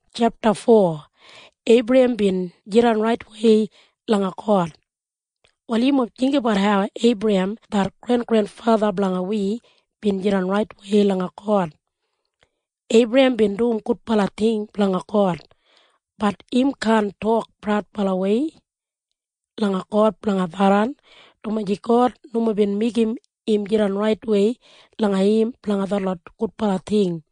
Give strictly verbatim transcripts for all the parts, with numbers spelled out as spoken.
chapter four. Abraham bin jiran right way langa God. Walimo think about how Abraham, their great-grandfather blanga we, bin jiran right way langa God. Abraham bin doing good pala thing blanga God. But him can't talk proud pala way langa God blanga tharan. Tumaji God numa bin make him him jiran right way langa him blanga tharlot good pala thing.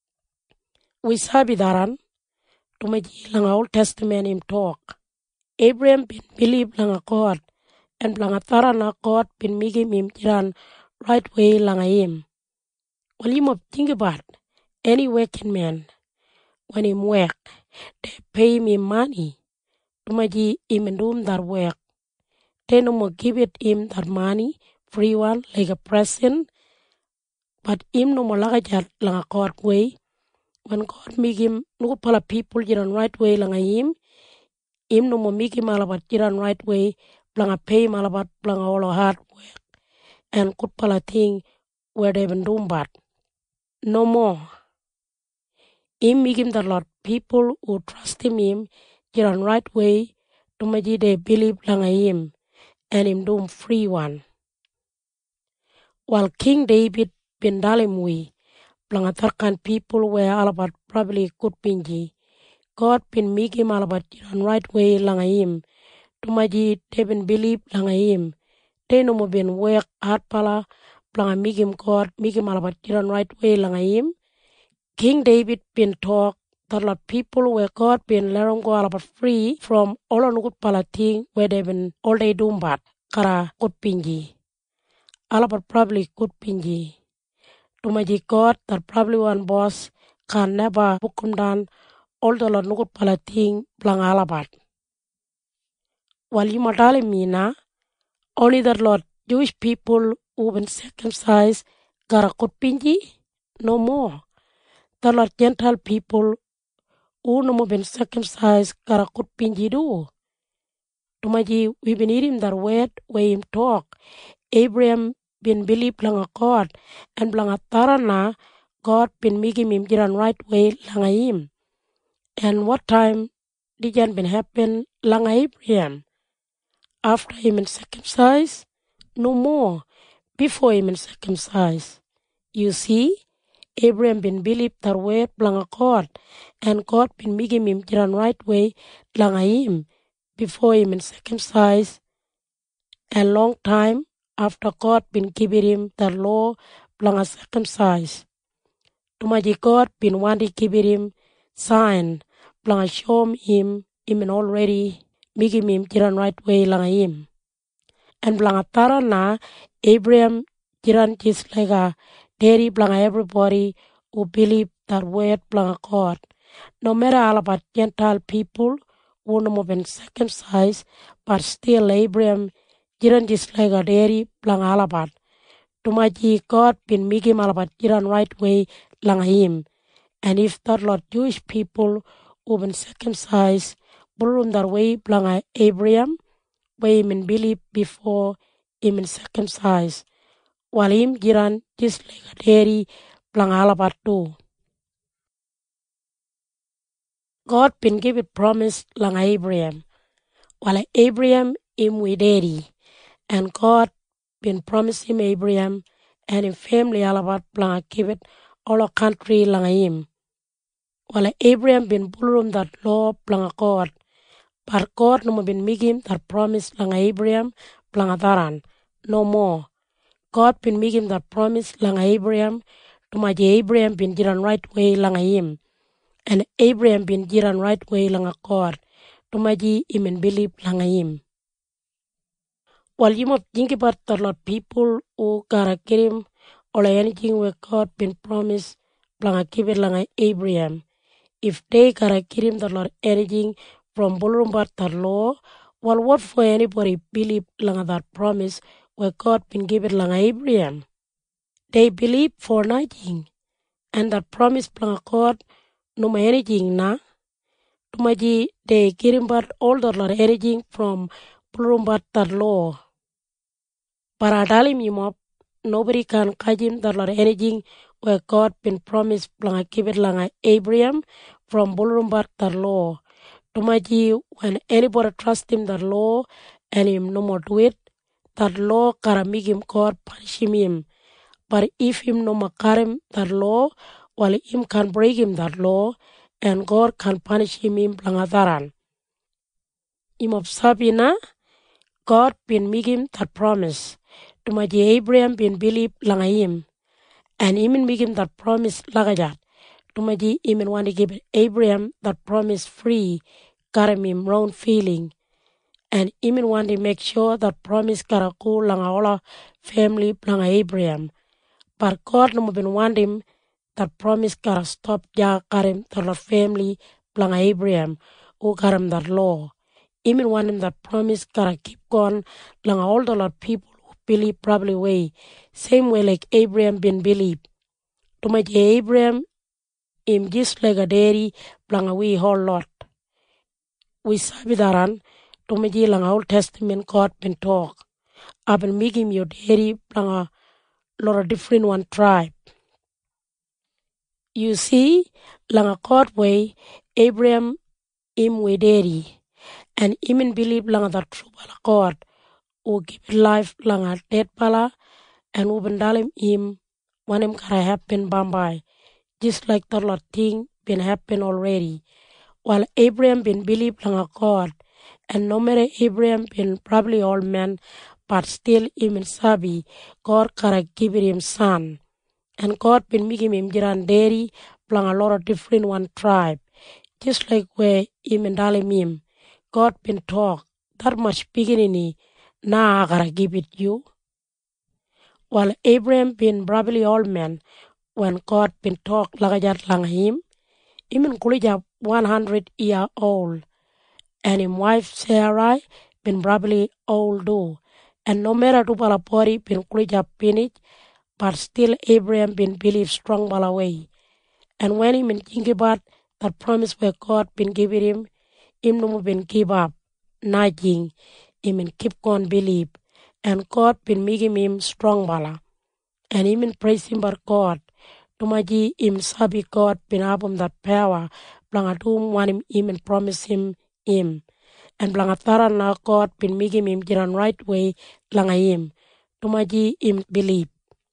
We sabi tharan. Tumaji langa Old Testament him talk. Abraham bin believe langa God. And blanga tharana God bin make him him jiran right way langa him. Well, you think about any working man. When him work, they pay him money. Tumaji him and doing that work. They no more give it him that money, free one, like a present. But him no more lagajat langa God way. When God make him no pala people jiran right way langa him, him no more make him alabat jiran right way, blanga pay him alabat blanga all hard work. And good pala thing where they been doing bad. No more. Him make him the Lord people who trust him him jiran right way to maji they believe langa him and him doom free one. While King David bin dalim we blanga tarkan people were all about probably good pinji. God bin make him all about jiran right way langa him to maji they bin believe langa him. They no more bin work hard pala blanga make him God make him all about jiran right way langa him. King David been talk that lot people where God been letting go all about free from all on good pala thing where they been all day doing bad. Kara good pinji. All about probably good pinji. To my God that probably one boss can never book him down all the lot no good pala thing blang all about. While you matali me na, only that lot Jewish people who been circumcised got a good pinji? No more. The Lord Gentile people who no more been circumcised got a good pinji do. Tumaji, we been eating that word where him talk. Abraham been believe langa God and blanga tarana God been making him jiran right way langa him. And what time did that been happen langa Abraham? After him been circumcised? No more. Before him been circumcised. You see? Abraham been believe that word blanga God and God been making him jiran right way blanga him before him been circumcised and long time after God been giving him the law blanga circumcised. Tumaji God been wanting to give him sign blanga show him him already making him jiran right way blanga him. And blanga tarana Abraham jiran just like a daddy blanga everybody who believe that word blanga God. No matter all about Gentile people who no more been circumcised, but still Abraham jiran just like a daddy blanga all about. Tumaji God been making all about jiran right way blanga him. And if that lot Jewish people who been circumcised ballroom that way blanga Abraham, way him in believe before him in circumcised. While him jiran just like a daddy blanga all about too. God been give it promise langa Abraham. While Abraham him with daddy. And God been promise him Abraham and him family all about blanga give it all a country langa him. While Abraham been ballroom that law blanga God. But God no more been make him that promise langa Abraham blanga tharan. No more. God been make him that promise langa Abraham to my Abraham been jiran right way langa him. And Abraham been jiran right way langa God to my him and believe langa him. While you might think about the lot people who gotta get him or anything where God been promised blanga give it langa Abraham. If they gotta get him the lot anything from ballroom but the law, well what for anybody believe langa that promise where God been given langa Abraham? They believe for nothing. And that promise blanga God no more anything na. Tumaji they get him but all the lot anything from ballroom but the law. But I tell him you mop, nobody can catch him the lot anything where God been promised blanga give it langa Abraham from Bulrumbat the law. Tumaji when anybody trust him the law and him no more do it, that law kara make him God punish him. But if him no makarim that law, while him can break him that law, and God can punish him in plangadaran. Him of Sabina, God been make him that promise. Tumaji Abraham been believe langahim. And him make him that promise lagajat. Tumaji him want to give Abraham that promise free, karam him round feeling. And him want to make sure that promise karaku langaola family planga Abraham. But God no been want him that promise kara stop ja karim the family planga Abraham who karam that law. Even want him that promise kara keep going langa all the lot people who believe probably way. Same way like Abraham been believe. To my Abraham him just like a dairy planga we whole lot. We sabi daran to my langa Old Testament God been talk. I've been making your dairy planga lot of different one tribe. You see, langa court way, Abraham him we dairy, and him believe langa that true bala God, who give life langa dead bala, and who bendalim him, when him kara happen bambai, just like the lot thing been happen already. While Abraham been believe langa God, and no matter Abraham been probably old man, but still him in sabi, God kara give him son. And God been making him jiran dairy, plang a lot of different one tribe. Just like where him and Dalim him, God been talk that much beginning, nah I gotta give it you. While Abraham been probably old man, when God been talk lagajat lang him, him and Kulija one hundred year old, and him wife Sarah been probably old too. And no matter to palapori been Kulija finish, but still Abraham been believe strong bala way. And when him think about that promise where God been giving him, him no been give up, nagging, him and keep on believe. And God been making him strong bala. And him and praise him but God. Tumaji him sabi God been abum that power, blangatum want him him and promise him him. And blangatara na God been making him jiran right way langa him. Tumaji him believe.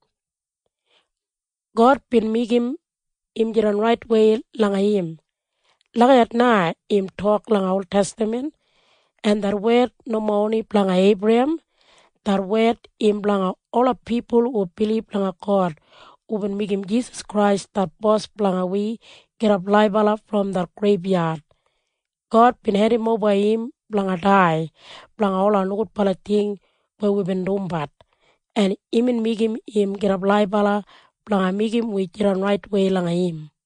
God been make him him jiran right way langa him. Lagayat na him talk langa Old Testament, and that word no money planga Abraham, that word him planga all of people who believe planga God, who been make him Jesus Christ that boss planga we get up libala from the graveyard. God been had him over him planga die, planga all our note palating where we been doing bad, and him and make him him get up libala planga make him we jiran right way langa him.